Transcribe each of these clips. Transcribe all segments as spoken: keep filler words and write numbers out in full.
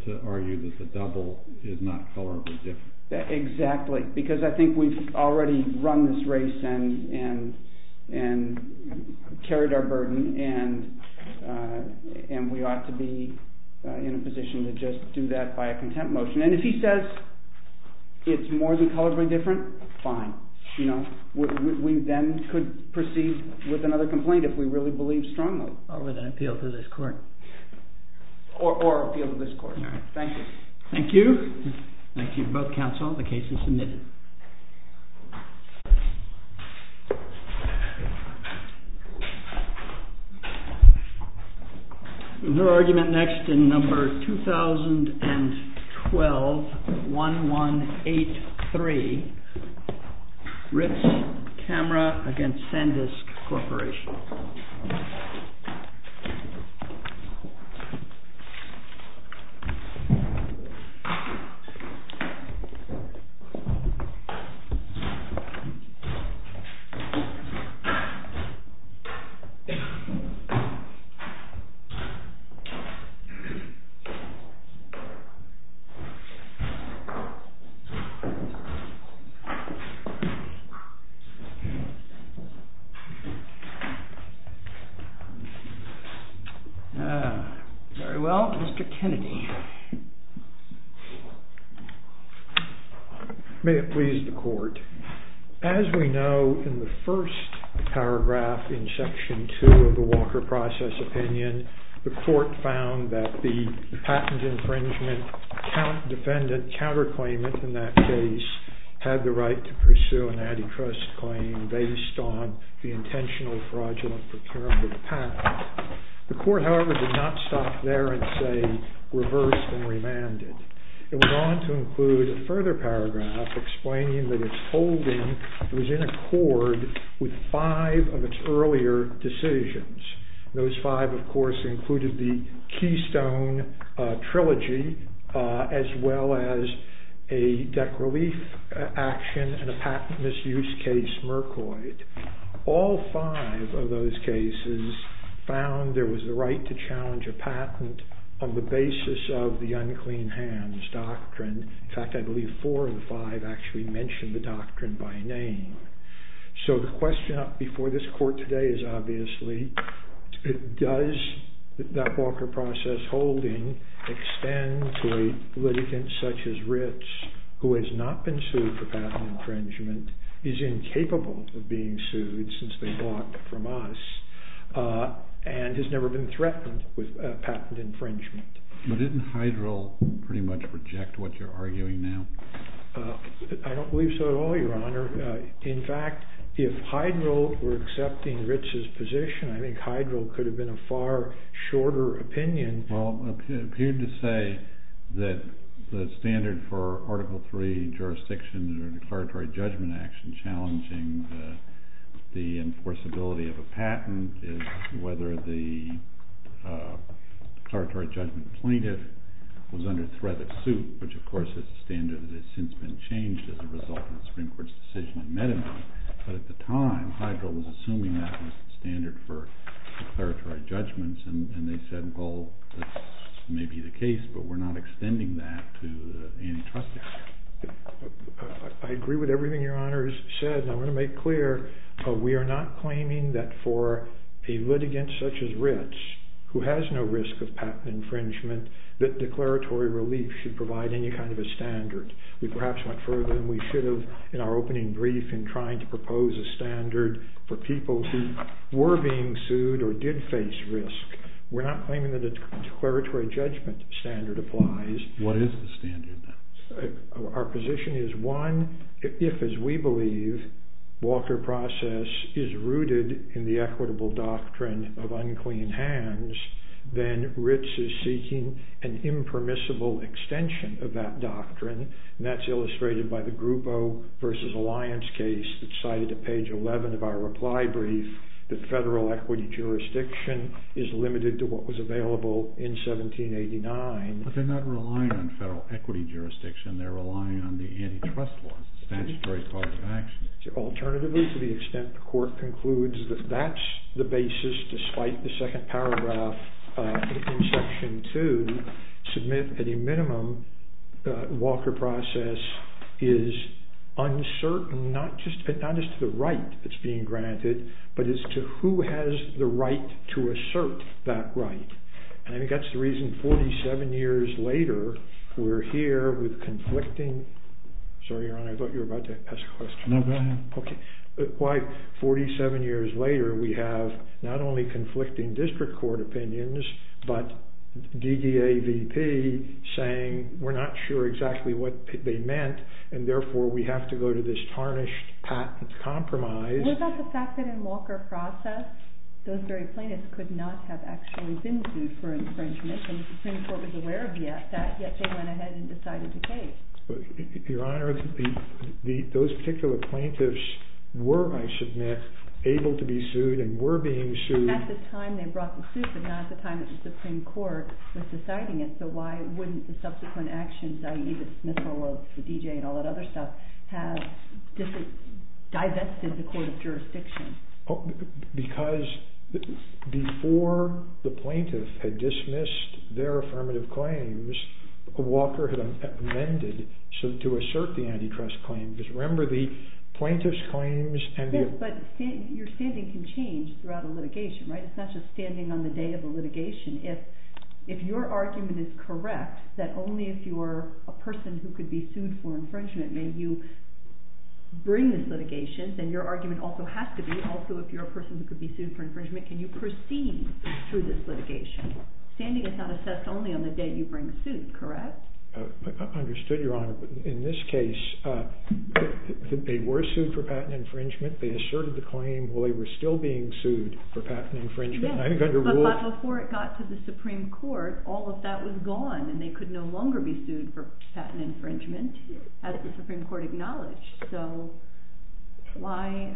to argue that the double is not colorably different. That, exactly, because I think we've already run this race and and and carried our burden, and uh, and we ought to be uh, in a position to just do that by a contempt motion. And if he says it's more than colorably different, fine. You know, we, we, we then could proceed with another complaint if we really believe strongly. Or with an appeal to this court. Or, or appeal to this court. All right. Thank you. Thank you. Thank you to both counsel. The case is submitted. Her argument next in number two thousand twelve dash eleven eighty-three, Ritz Camera against SanDisk Corporation. May it please the court. As we know, in the first paragraph in section two of the Walker Process opinion, the court found that the patent infringement count defendant counterclaimant in that case had the right to pursue an antitrust claim based on the intentional fraudulent procurement of the patent. The court, however, did not stop there and say reversed and remanded. It went on to include a further paragraph explaining that its holding was in accord with five of its earlier decisions. Those five, of course, included the Keystone uh, Trilogy, uh, as well as a deck relief action and a patent misuse case, Mercoid. All five of those cases found there was the right to challenge a patent on the basis of the unclean hands doctrine. In fact, I believe four of the five actually mentioned the doctrine by name. So the question up before this court today is obviously, does that Walker Process holding extend to a litigant such as Ritz, who has not been sued for patent infringement, is incapable of being sued since they bought from us, uh, and has never been threatened with uh, patent infringement. But didn't Hydril pretty much reject what you're arguing now? Uh, I don't believe so at all, Your Honor. Uh, in fact, if Hydril were accepting Ritz's position, I think Hydril could have been a far shorter opinion. Well, it appeared to say that the standard for Article three jurisdiction or declaratory judgment action challenging the the enforceability of a patent is whether the uh, declaratory judgment plaintiff was under threat of suit, which of course is a standard that has since been changed as a result of the Supreme Court's decision in Medimon. But at the time, Hydril was assuming that was the standard for declaratory judgments, and, and they said, well, that may be the case, but we're not extending that to the antitrust area. I agree with everything Your Honor has said, and I want to make clear, uh, we are not claiming that for a litigant such as Ritz, who has no risk of patent infringement, that declaratory relief should provide any kind of a standard. We perhaps went further than we should have in our opening brief in trying to propose a standard for people who were being sued or did face risk. We're not claiming that a declaratory judgment standard applies. What is the standard then? Our position is, one, if, as we believe, Walker Process is rooted in the equitable doctrine of unclean hands, then Ritz is seeking an impermissible extension of that doctrine, and that's illustrated by the Grupo versus Alliance case that's cited at page eleven of our reply brief, that federal equity jurisdiction is limited to what was available in seventeen eighty-nine. But they're not relying on federal equity jurisdiction, they're relying on the antitrust laws, the statutory cause of action. So alternatively, to the extent the court concludes that that's the basis, despite the second paragraph uh, in, in section two, submit at a minimum uh, Walker process is uncertain, not just not just to the right that's being granted, but as to who has the right to assert that right. And I think that's the reason forty-seven years later we're here with conflicting. Sorry, Your Honor, I thought you were about to ask a question. No, go ahead. Okay. Why forty-seven years later we have not only conflicting district court opinions, but D D A V P saying we're not sure exactly what they meant, and therefore we have to go to this tarnished patent compromise. What about the fact that in Walker process, those very plaintiffs could not have actually been sued for infringement, and the Supreme Court was aware of yet, that, yet they went ahead and decided the case? Your Honor, the, the, those particular plaintiffs were, I submit, able to be sued and were being sued. At the time they brought the suit, but not at the time that the Supreme Court was deciding it. So why wouldn't the subsequent actions, that is the dismissal of the D J and all that other stuff, have dis- divested the court of jurisdiction? Oh, because before the plaintiff had dismissed their affirmative claims, Walker had amended so to assert the antitrust claim. Because remember, the plaintiff's claims and the... Yes, but stand, your standing can change throughout a litigation, right? It's not just standing on the day of the litigation. If if your argument is correct, that only if you're a person who could be sued for infringement may you bring this litigation, then your argument also has to be, also if you're a person who could be sued for infringement, can you proceed through this litigation? Standing is not assessed only on the day you bring a suit, correct? Uh, understood, Your Honor, but in this case, uh, they were sued for patent infringement. They asserted the claim while they were still being sued for patent infringement. Yes, and I think under but, rule... but before it got to the Supreme Court, all of that was gone, and they could no longer be sued for patent infringement, as the Supreme Court acknowledged. So why,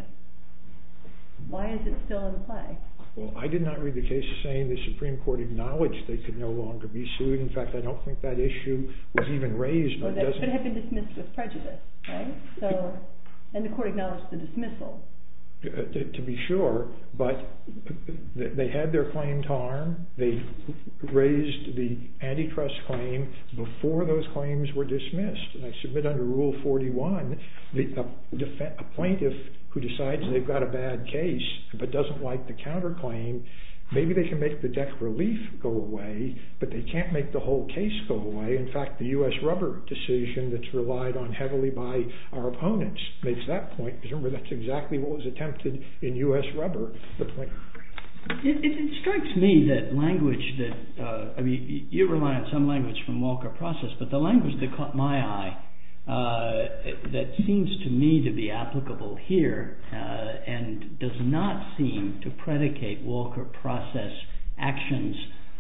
why is it still in play? Well, I did not read the case as saying the Supreme Court acknowledged they could no longer be sued. In fact, I don't think that issue was even raised. Well, but that it doesn't... could have been dismissed with prejudice, right? So, and the court acknowledged the dismissal. Uh, to, to be sure, but they had their claim to harm. They raised the antitrust claim before those claims were dismissed. And I submit under Rule forty-one, the, a, def- a plaintiff who decides they've got a bad case but doesn't like the counterclaim, maybe they can make the deck relief go away, but they can't make the whole case go away. In fact, the U S Rubber decision that's relied on heavily by our opponents makes that point. Remember, that's exactly what was attempted in U S Rubber. The point. It, it, it strikes me that language that, uh, I mean, you rely on some language from Walker Process, but the language that caught my eye Uh, that seems to me to be applicable here uh, and does not seem to predicate Walker Process actions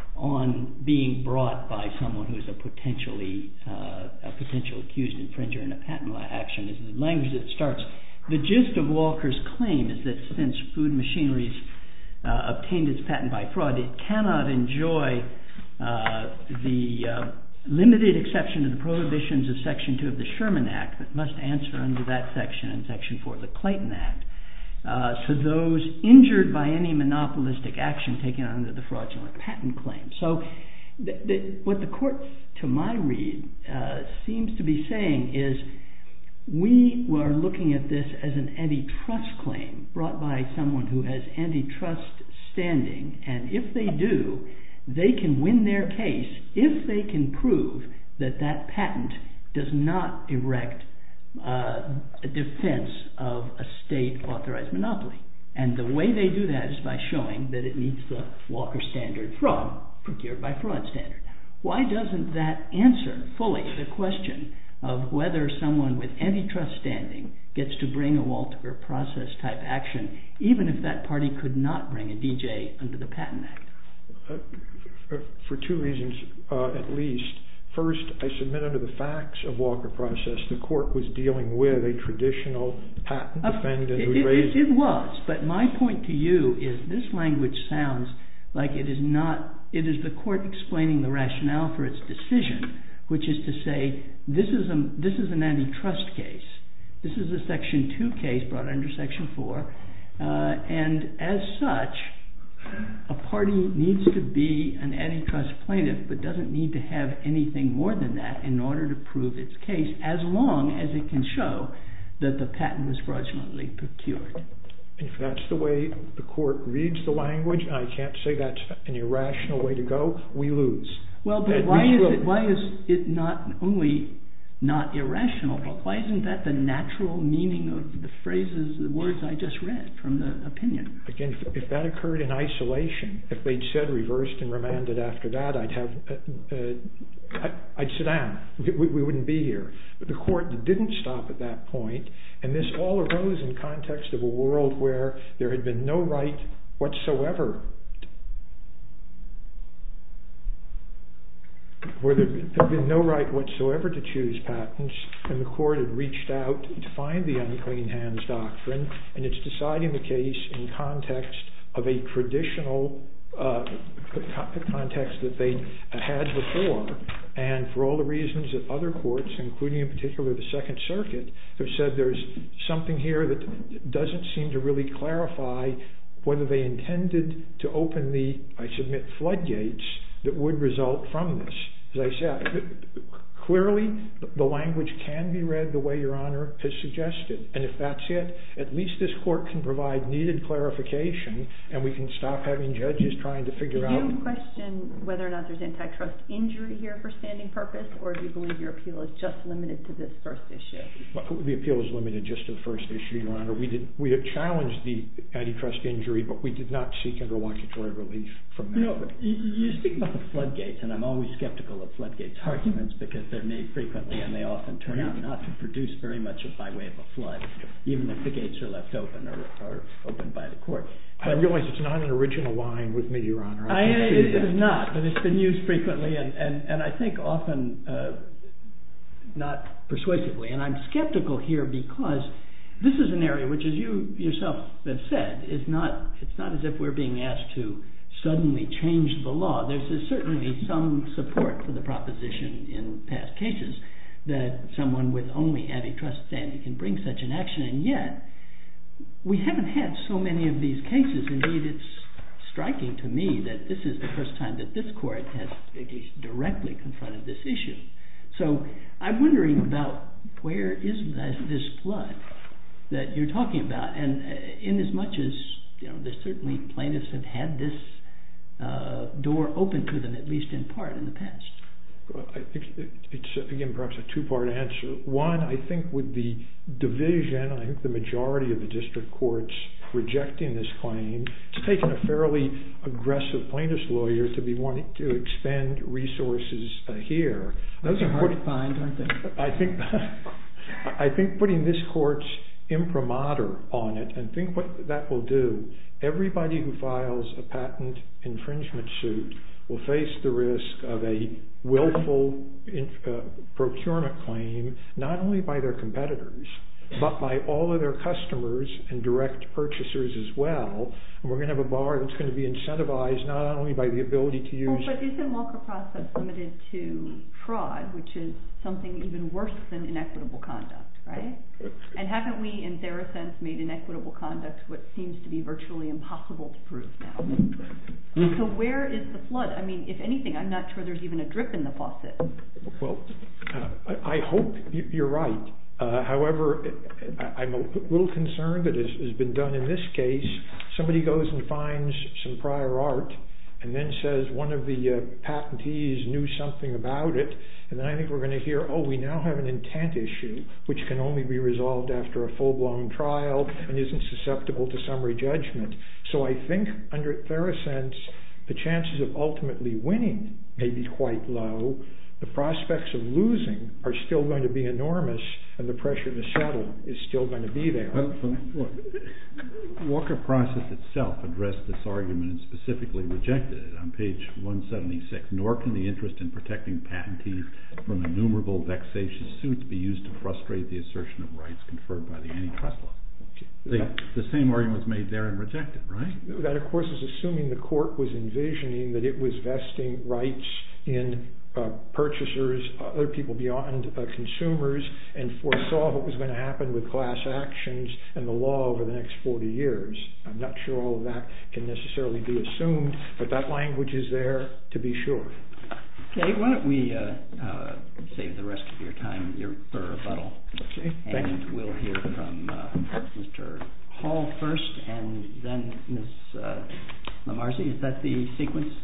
on being brought by someone who's a potentially uh, a potential accused infringer in a patent law action. Is the language that starts. The gist of Walker's claim is that since Food Machineries uh, obtained its patent by fraud, it cannot enjoy uh, the uh, limited exception to the prohibitions of Section two of the Sherman Act, but must answer under that section and Section four of the Clayton Act uh, to those injured by any monopolistic action taken under the fraudulent patent claim. So th- th- what the court, to my read, uh, seems to be saying is we are looking at this as an antitrust claim brought by someone who has antitrust standing, and if they do, they can win their case if they can prove that that patent does not erect uh, a defense of a state-authorized monopoly. And the way they do that is by showing that it meets the Walker standard fraud, procured by fraud standard. Why doesn't that answer fully the question of whether someone with antitrust standing gets to bring a Walker Process type action, even if that party could not bring a D J under the Patent Act? Uh, for two reasons, uh, at least. First, I submit under the facts of Walker Process, the court was dealing with a traditional patent uh, defendant it, who raised... It, it was, but my point to you is this language sounds like it is not, it is the court explaining the rationale for its decision, which is to say, this is, a, this is an antitrust case. This is a Section two case brought under Section four, uh, and as such, a party needs to be an antitrust plaintiff but doesn't need to have anything more than that in order to prove its case, as long as it can show that the patent was fraudulently procured. If that's the way the court reads the language, and I can't say that's an irrational way to go, we lose. Well, but why is it, why is it not only not irrational, but why isn't that the natural meaning of the phrases, the words I just read from the opinion? Again, if, if that occurred in isolation, if they'd said reversed and remanded after that, I'd have, uh, uh, I'd sit down. We, we wouldn't be here. But the court didn't stop at that point, and this all arose in context of a world where there had been no right whatsoever, where there had been no right whatsoever to choose patents, and the court had reached out to find the unclean hands doctrine, and it's deciding the case in context of a traditional uh, context that they had before, and for all the reasons that other courts, including in particular the Second Circuit, have said there's something here that doesn't seem to really clarify whether they intended to open the, I submit, floodgates that would result from this. As I said, clearly the language can be read the way Your Honor has suggested, and if that's it, at least this court can provide needed clarification, and we can stop having judges trying to figure out. Do you question whether or not there's antitrust injury here for standing purpose, or do you believe your appeal is just limited to this first issue? The appeal is limited just to the first issue, Your Honor. We did we have challenged the antitrust injury, but we did not seek interlocutory relief from that. You know, you, you speak about the floodgates, and I'm always skeptical of floodgates arguments because they're made frequently and they often turn out not to produce very much by way of a flood, even if the gates are left open or, or opened by the court. But I realize it's not an original line with me, Your Honor. I I, it, it is not, but it's been used frequently and, and, and I think often uh, not persuasively. And I'm skeptical here because this is an area which, as you yourself have said, is not, it's not as if we're being asked to suddenly change the law. There's a, certainly some support for the proposition in past cases that someone with only antitrust standing can bring such an action, and yet we haven't had so many of these cases. Indeed, it's striking to me that this is the first time that this court has at least directly confronted this issue. So I'm wondering about where is this, this flood that you're talking about, and in as much as, you know, there's certainly plaintiffs have had this Uh, door open to them, at least in part, in the past. Well, I think it's, again, perhaps a two-part answer. One, I think with the division, I think the majority of the district courts rejecting this claim, it's taken a fairly aggressive plaintiff's lawyer to be wanting to expend resources uh, here. Those are hard to find, aren't they? I think, I think putting this court's imprimatur on it, and think what that will do. Everybody who files a patent infringement suit will face the risk of a willful in, uh, procurement claim, not only by their competitors, but by all of their customers and direct purchasers as well. And we're going to have a bar that's going to be incentivized not only by the ability to use... Oh, but isn't Walker Process limited to fraud, which is something even worse than inequitable conduct, right? And haven't we, in TheraSense, made inequitable conduct what seems to be virtually impossible to prove now? Mm-hmm. So where is the flood? I mean, if anything, I'm not sure there's even a drip in the faucet. Well, uh, I, I hope you're right. Uh, however, I'm a little concerned that as has been done in this case, somebody goes and finds some prior art and then says one of the uh, patentees knew something about it, and then I think we're going to hear, oh, we now have an intent issue, which can only be resolved after a full-blown trial and isn't susceptible to summary judgment. So I think under TheraSense, the chances of ultimately winning may be quite low. The prospects of losing are still going to be enormous, and the pressure to settle is still going to be there. Well, look, Walker Process itself addressed this argument and specifically rejected it on page one seventy-six. Nor can the interest in protecting patentees from innumerable vexatious suits be used to frustrate the assertion of rights conferred by the antitrust law. The, the same argument was made there and rejected, right? That, of course, is assuming the court was envisioning that it was vesting rights in uh, purchasers, other people beyond uh, consumers, and foresaw what was going to happen with class actions and the law over the next forty years. I'm not sure all of that can necessarily be assumed, but that language is there to be sure. Okay, why don't we uh, uh, save the rest of your time your, for rebuttal. Okay, thank and you. We'll hear from uh, Mister Hall first, and then Miz Uh, Lamarzi. Is that the sequence?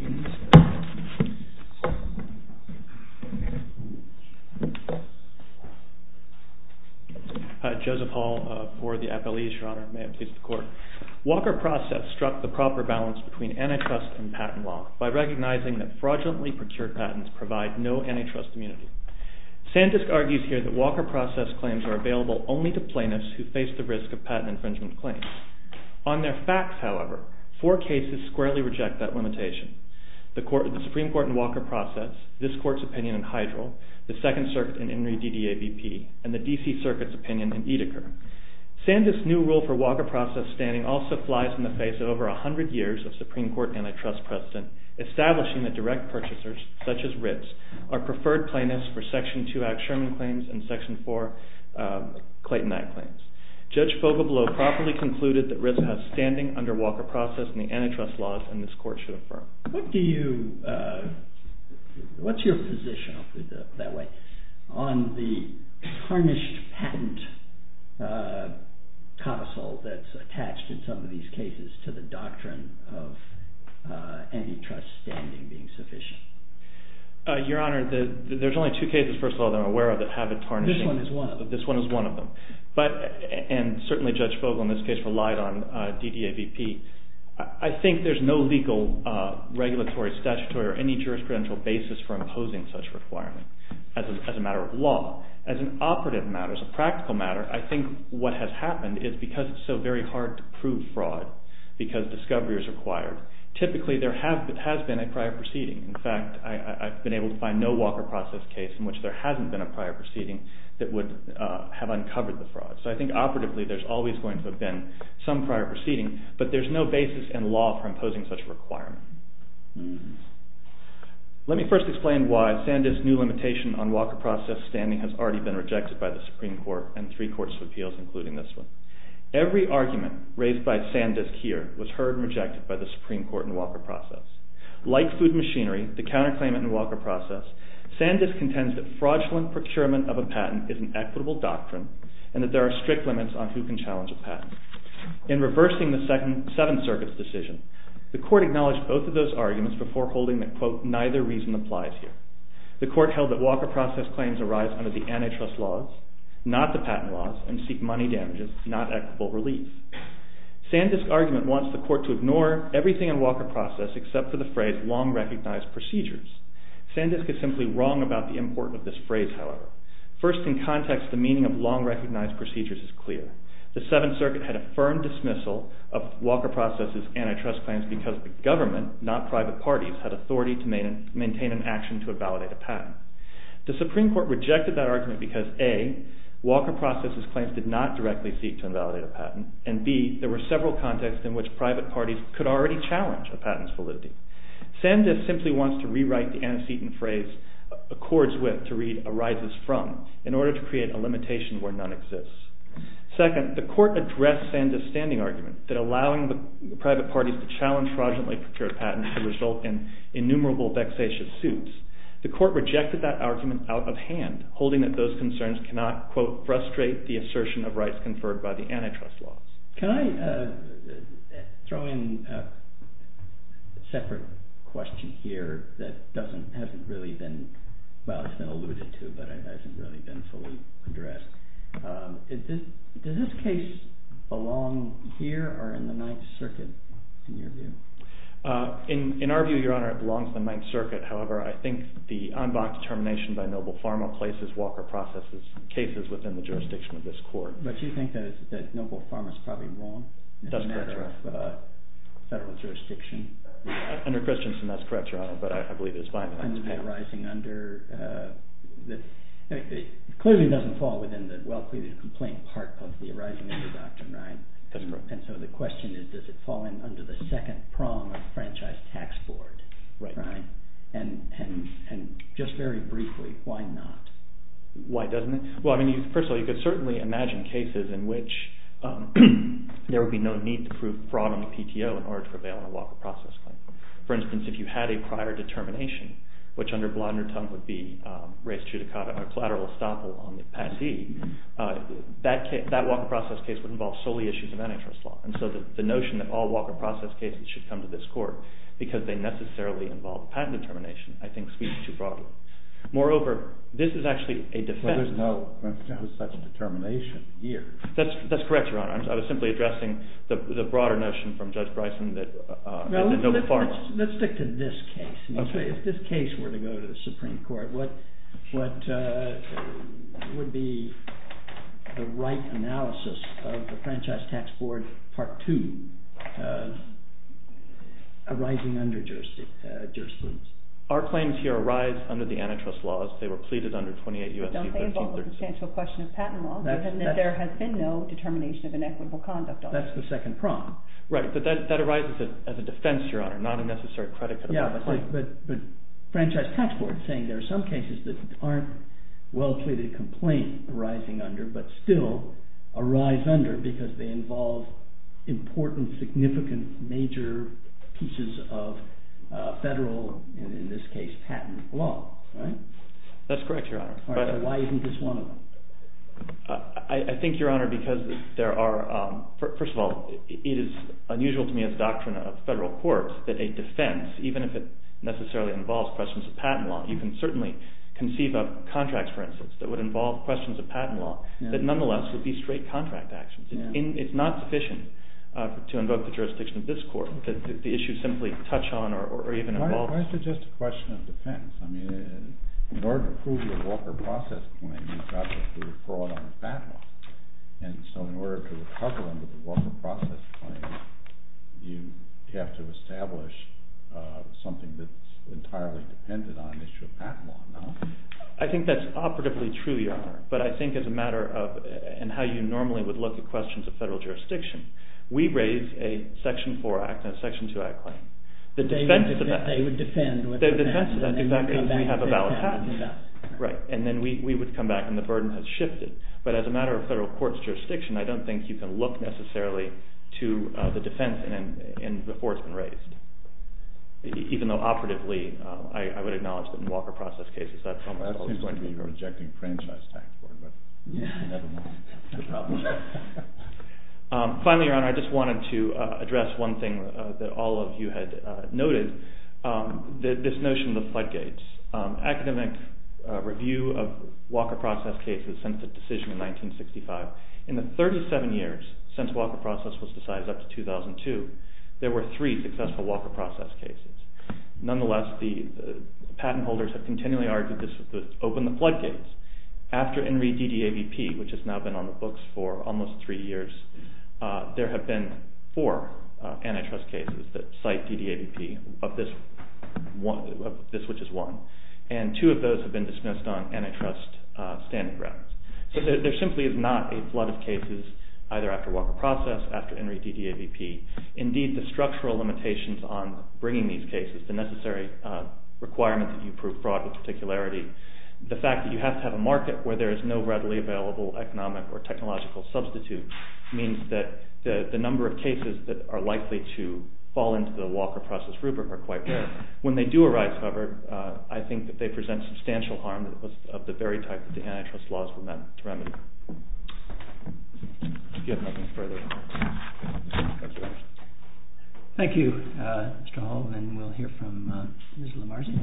Uh, Joseph Hall uh, for the appellees, Your Honor. May it please the Court. Walker Process struck the proper balance between antitrust and patent law by recognizing that fraudulently procured patents provide no antitrust immunity. Sandisk argues here that Walker Process claims are available only to plaintiffs who face the risk of patent infringement claims. On their facts, however, four cases squarely reject that limitation. The, court, the Supreme Court in Walker Process, this Court's opinion in Hydril, the Second Circuit in INRI D D A V P, and the D C Circuit's opinion in Edeker. Sandisk's new rule for Walker Process standing also flies in the face of over one hundred years of Supreme Court antitrust precedent, establishing that direct purchasers, such as R I Ps, are preferred plaintiffs for Section two Act Sherman claims and Section four um, Clayton Act claims. Judge Fogelbelow properly concluded that R I P has standing under Walker Process and the antitrust laws, and this Court should affirm. What do you, uh, what's your position, I'll put it that way, on the tarnished patent uh, codicil that's attached in some of these cases to the doctrine of uh, antitrust standing being sufficient? Uh, Your Honor, the, the, there's only two cases, first of all, that I'm aware of that have a tarnishing. This one is one of them. This one is one of them. But, and certainly Judge Fogel in this case relied on uh, D D A V P. I, I think there's no legal, uh, regulatory, statutory, or any jurisprudential basis for imposing such requirement as a, as a matter of law. As an operative matter, as a practical matter, I think what has happened is because it's so very hard to prove fraud, because discovery is required, typically there have, has been a prior proceeding. In fact, I, I've been able to find no Walker Process case in which there hasn't been a prior proceeding that would uh, have uncovered the fraud. So I think operatively there's always going to have been some prior proceeding, but there's no basis in law for imposing such a requirement. Mm-hmm. Let me first explain why Sandisk's new limitation on Walker Process standing has already been rejected by the Supreme Court and three courts of appeals, including this one. Every argument raised by Sandisk here was heard and rejected by the Supreme Court in Walker Process. Like Food Machinery, the counterclaimant in Walker Process, Sandisk contends that fraudulent procurement of a patent is an equitable doctrine and that there are strict limits on who can challenge a patent. In reversing the second, Seventh Circuit's decision, the Court acknowledged both of those arguments before holding that, quote, neither reason applies here. The Court held that Walker Process claims arise under the antitrust laws, not the patent laws, and seek money damages, not equitable relief. Sandisk's argument wants the Court to ignore everything in Walker Process except for the phrase long-recognized procedures. Sandisk is simply wrong about the import of this phrase, however. First, in context, the meaning of long-recognized procedures is clear. The Seventh Circuit had a firm dismissal of Walker Process's antitrust claims because the government, not private parties, had authority to main, maintain an action to invalidate a patent. The Supreme Court rejected that argument because A, Walker Process's claims did not directly seek to invalidate a patent, and B, there were several contexts in which private parties could already challenge a patent's validity. Sandisk simply wants to rewrite the antecedent phrase accords with to read arises from in order to create a limitation where none exists. Second, the Court addressed Sandisk's standing argument that allowing the private parties to challenge fraudulently procured patents could result in innumerable vexatious suits. The Court rejected that argument out of hand, holding that those concerns cannot, quote, frustrate the assertion of rights conferred by the antitrust laws. Can I uh, throw in a separate question here that doesn't hasn't really been, well, it's been alluded to, but it hasn't really been fully addressed. Um, is this, does this case belong here or in the Ninth Circuit, in your view? Uh, in, in our view, Your Honor, it belongs to the Ninth Circuit. However, I think the en banc determination by Noble Pharma places Walker Process's cases within the jurisdiction of this Court. But you think that, that Noble Pharma is probably wrong? That's correct, Your Honor. Of uh, federal jurisdiction? Under Christensen, that's correct, Your Honor, but I, I believe it's fine. And arising under, uh, the, it clearly doesn't fall within the well-pleaded complaint part of the arising under doctrine, right? That's correct. And so the question is, does it fall in under the second prong of Franchise Tax Board? Right. Right. And, and, and just very briefly, why not? Why doesn't it? Well, I mean, you, first of all, you could certainly imagine cases in which um, there would be no need to prove fraud on the P T O in order to prevail on a Walker process claim. For instance, if you had a prior determination, which under Blodner-Tongue would be um, res judicata or collateral estoppel on the patentee, uh, that ca- that Walker process case would involve solely issues of antitrust law. And so the, the notion that all Walker process cases should come to this court because they necessarily involve a patent determination, I think speaks too broadly. Moreover, this is actually a defense. Well, there's no, no such determination here. That's that's correct, Your Honor. I was simply addressing the the broader notion from Judge Bryson that uh, well, is a noble let's, farm. let's, let's stick to this case. I mean, Okay. If this case were to go to the Supreme Court, what what uh, would be the right analysis of the Franchise Tax Board Part Two uh, arising under jurisdic- uh, jurisprudence? Our claims here arise under the antitrust laws. They were pleaded under twenty-eight U S C Don't they involve a substantial question of patent law, That's- given that that's- there has been no determination of inequitable conduct on That's it? the second prong. Right, but that, that arises as a, as a defense, Your Honor, not a necessary predicate Yeah, of our but, claim. but but Franchise Tax Board is saying there are some cases that aren't well-pleaded complaint arising under, but still arise under because they involve important, significant, major pieces of uh, federal, and in this case, patent law, right? That's correct, Your Honor. All right, so why isn't this one of them? Uh, I, I think, Your Honor, because there are, um, first of all, it is unusual to me as a doctrine of federal courts that a defense, even if it necessarily involves questions of patent law, you can certainly conceive of contracts, for instance, that would involve questions of patent law, yeah. that nonetheless would be straight contract actions. It's, yeah. in, it's not sufficient uh, to invoke the jurisdiction of this court, that the, the issue simply touch on or, or even involve. Why, why is it just a question of defense? I mean, it, in order to prove your Walker process claim, you've got to prove fraud on the patent law. And so in order to recover under the Walker process claim, you have to establish uh, something that's entirely dependent on an issue of patent law, no? I think that's operatively true, Your Honor, but I think as a matter of, and how you normally would look at questions of federal jurisdiction, we raise a Section four Act and a Section two Act claim. The they defense would to that, they would defend with the the defense to that exactly is we have a valid patent, patent. Right, and then we, we would come back and the burden has shifted. But as a matter of federal court's jurisdiction, I don't think you can look necessarily to uh, the defense and, and before it's been raised. Even though operatively, uh, I, I would acknowledge that in Walker process cases, that's almost that always seems going to be to be rejecting franchise tax board, but yeah. never mind. No problem. um, finally, Your Honor, I just wanted to uh, address one thing uh, that all of you had uh, noted, um, the, this notion of the floodgates. Um, academic uh, review of Walker process cases since the decision in nineteen sixty-five. In the thirty-seven years since Walker process was decided up to two thousand two, there were three successful Walker process cases. Nonetheless, the, the patent holders have continually argued this would open the floodgates. After I N R I D D A V P, which has now been on the books for almost three years, uh, there have been four uh, antitrust cases that cite D D A V P, of this one, of this which is one, and two of those have been dismissed on antitrust uh, standing grounds. So there, there simply is not a flood of cases either after Walker process, after I N R I D D A V P. Indeed, the structural limitations on bringing these cases, the necessary uh, requirement that you prove fraud with particularity, the fact that you have to have a market where there is no readily available economic or technological substitute means that the, the number of cases that are likely to fall into the Walker process rubric are quite rare. When they do arise, however, uh, I think that they present substantial harm that was of the very type that the antitrust laws were meant to remedy. If you have nothing further. Thank you, uh, Mister Hall, and we'll hear from uh, Miz Lamarzi.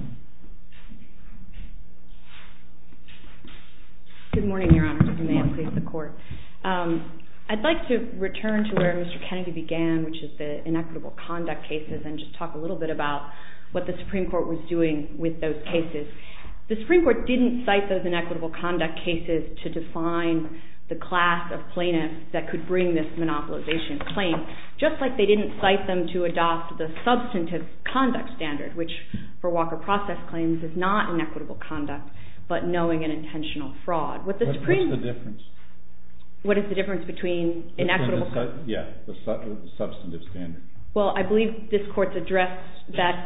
Good morning, Your Honor. May it please the Court. Um, I'd like to return to where Mister Kennedy began, which is the inequitable conduct cases, and just talk a little bit about what the Supreme Court was doing with those cases. The Supreme Court didn't cite those inequitable conduct cases to define the class of plaintiffs that could bring this monopolization claim, just like they didn't cite them to adopt the substantive conduct standard, which for Walker process claims is not inequitable conduct, but knowing and intentional fraud. What the what, Supreme what's the difference? What is the difference between inequitable the su- Yeah, the, su- the substantive standard. Well, I believe this Court's addressed that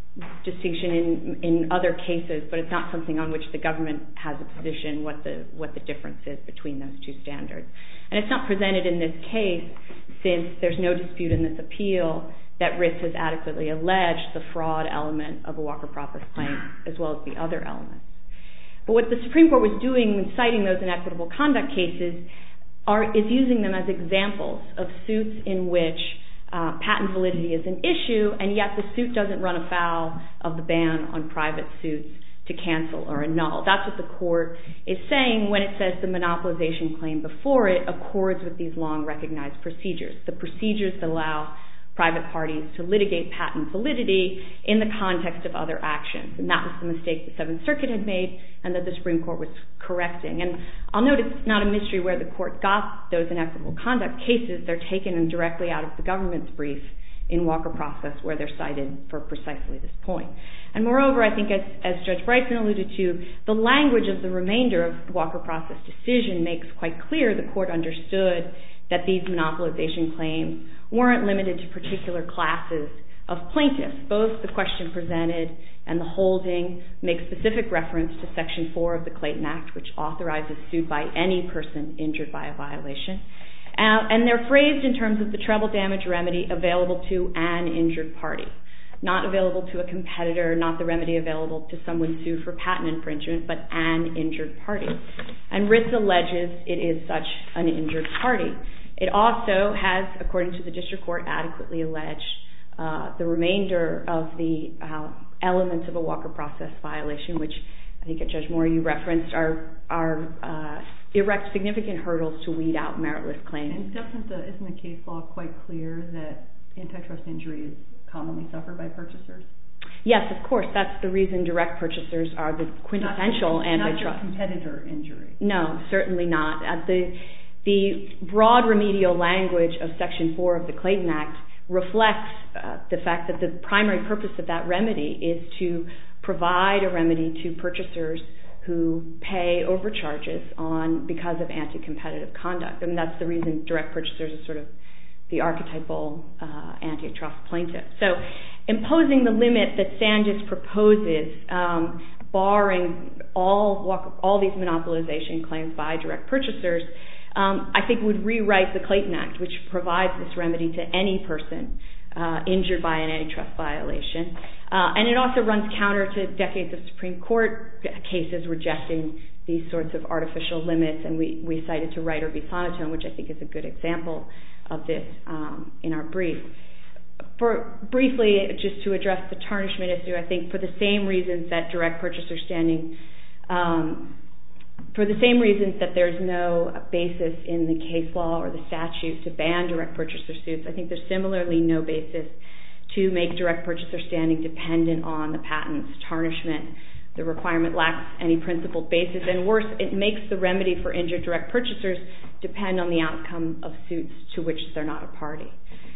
distinction in, in other cases, but it's not something on which the government has a position what the what the difference is between those two standards. And it's not presented in this case since there's no dispute in this appeal that R I S has adequately alleged the fraud element of a Walker process claim as well as the other elements. But what the Supreme Court was doing when citing those inequitable conduct cases are, is using them as examples of suits in which uh, patent validity is an issue, and yet the suit doesn't run afoul of the ban on private suits to cancel or annul. That's what the court is saying when it says the monopolization claim before it accords with these long recognized procedures, the procedures that allow private parties to litigate patent validity in the context of other actions. And that was the mistake the Seventh Circuit had made and that the Supreme Court was correcting. And I'll note it's not a mystery where the court got those inequitable conduct cases. They're taken directly out of the government's brief in Walker process where they're cited for precisely this point. And moreover, I think as, as Judge Bryson alluded to, the language of the remainder of the Walker process decision makes quite clear the court understood that these monopolization claims weren't limited to particular classes of plaintiffs. Both the question presented and the holding make specific reference to Section four of the Clayton Act, which authorizes suit by any person injured by a violation. Uh, and they're phrased in terms of the treble damage remedy available to an injured party, not available to a competitor, not the remedy available to someone sued for patent infringement, but an injured party. And R I S alleges it is such an injured party. It also has, according to the district court, adequately alleged uh, the remainder of the uh, elements of a Walker process violation, which I think, Judge Moore, you referenced, are, are uh, erect significant hurdles to weed out meritless claims. And doesn't the, isn't the case law quite clear that antitrust injury is commonly suffered by purchasers? Yes, of course. That's the reason direct purchasers are the quintessential not just, antitrust. Not just competitor injury. No, certainly not. Uh, the The broad remedial language of Section four of the Clayton Act reflects uh, the fact that the primary purpose of that remedy is to provide a remedy to purchasers who pay overcharges on because of anti-competitive conduct. I mean, that's the reason direct purchasers are sort of the archetypal uh, antitrust plaintiff. So imposing the limit that Sandus proposes, um, barring all, all these monopolization claims by direct purchasers, Um, I think would rewrite the Clayton Act, which provides this remedy to any person uh, injured by an antitrust violation. Uh, and it also runs counter to decades of Supreme Court cases rejecting these sorts of artificial limits, and we, we cited to Reiter v. Sonotone, which I think is a good example of this um, in our brief. For briefly, just to address the tarnishment issue, I think for the same reasons that direct purchaser standing um, For the same reasons that there's no basis in the case law or the statute to ban direct purchaser suits, I think there's similarly no basis to make direct purchaser standing dependent on the patent's tarnishment. The requirement lacks any principled basis, and worse, it makes the remedy for injured direct purchasers depend on the outcome of suits to which they're not a party.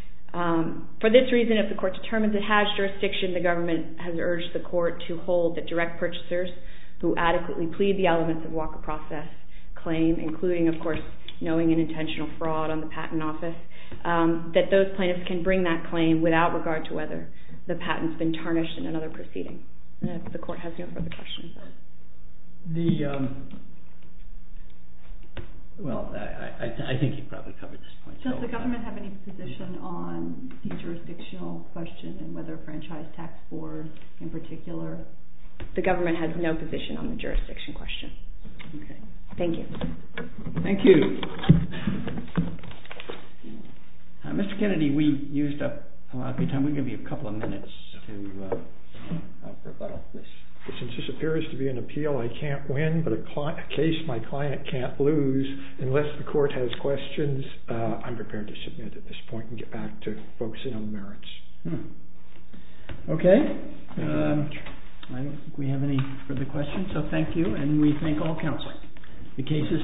Um, for this reason, if the court determines it has jurisdiction, the government has urged the court to hold that direct purchasers who adequately plead the elements of Walker process claim, including, of course, knowing and intentional fraud on the patent office, um, that those plaintiffs can bring that claim without regard to whether the patent's been tarnished in another proceeding. And if the court has no further questions. The, um, well, I, I, I think you probably covered this point. Does so, the government have any position on the jurisdictional question and whether a franchise tax board in particular? The government has no position on the jurisdiction question. Okay. Thank you. Thank you. Uh, Mister Kennedy, we used up a lot of your time. We'll give you a couple of minutes to uh, uh, rebuttal, please. Since this appears to be an appeal I can't win, but a, cli- a case my client can't lose, unless the court has questions, uh, I'm prepared to submit at this point and get back to focusing on the merits. Hmm. Okay. Um, I don't think we have any further questions, so thank you, and we thank all counsel. The case is